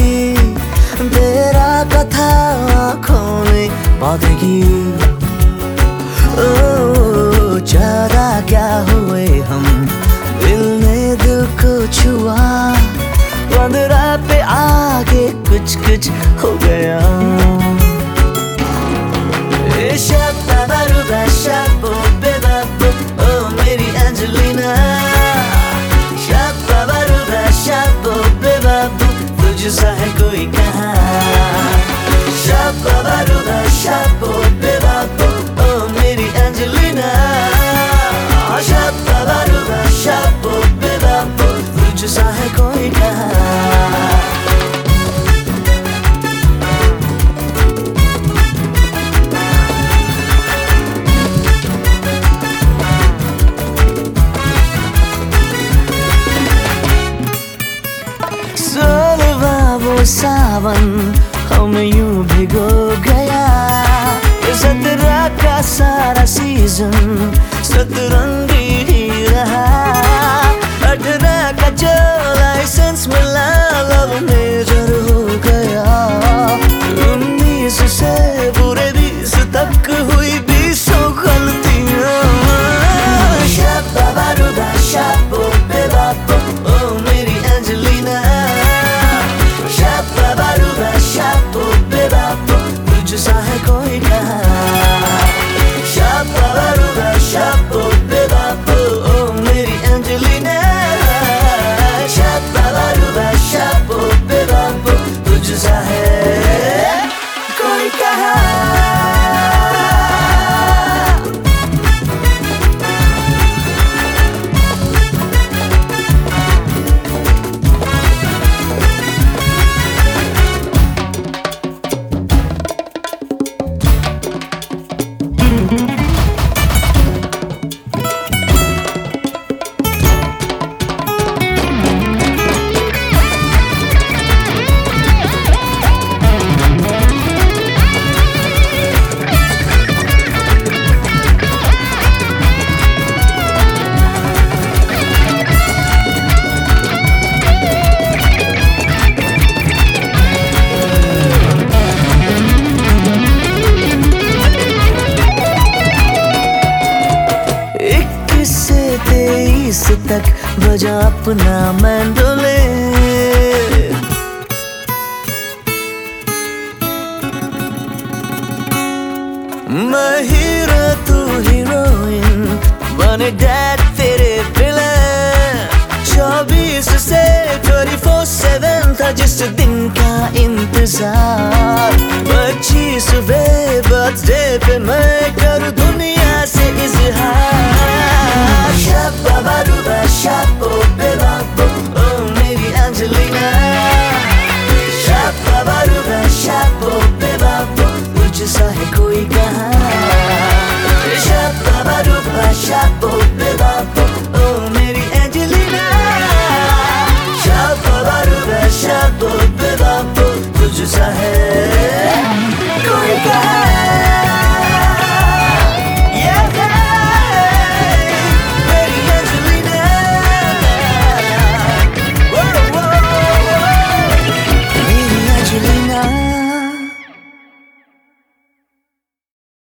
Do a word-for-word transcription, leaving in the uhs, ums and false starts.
तेरा कथा आँखों में बांधेगी। ओ जरा क्या हुए हम, दिल ने दिल को छुआ, बंदरा पे आगे कुछ कुछ हो गया। Shabaruba shabo bebabu, oh मेरी एंजेलिना। Shabaruba shabo bebabu, तुझसा है कोई कहाँ। Shabaruba shabo bebabu, oh मेरी एंजेलिना। Shabaruba shabo bebabu, तुझसा है कोई कहाँ। सावन हम यूं भिगो गया, सतरा का सारा सीजन सतरंगी ही रहा। अठारह का जो लाइसेंस मिला, लव मेजर हो गया। उन्नीस से पूरे बीस तक हुई बीसों गलतियां। शाबारुबा शाबो बेबाबो, ओ मेरी एंजेलिना। Shabaruba shabo bebabu, तुझसा है कोई कहाँ। Shabaruba shabo bebabu, oh मेरी एंजेलिना। Shabaruba shabo bebabu, तुझसा है कोई कहाँ। तेईस तक बजा अपना मैंडोलिन। मैं हीरो तू हीरोइन, बने डैड तेरे विलेन। चौबीस से चौबीस सात था जिस दिन का इंतजार। पच्चीसवें बर्थडे पे मैं कर दुनिया से इजहार। Shabaruba shabo bebabu, oh मेरी एंजेलिना। Shabaruba shabo bebabu, तुझसा है कोई कहाँ। Shabaruba shabo bebabu, oh मेरी एंजेलिना। Shabaruba shabo bebabu, तुझसा है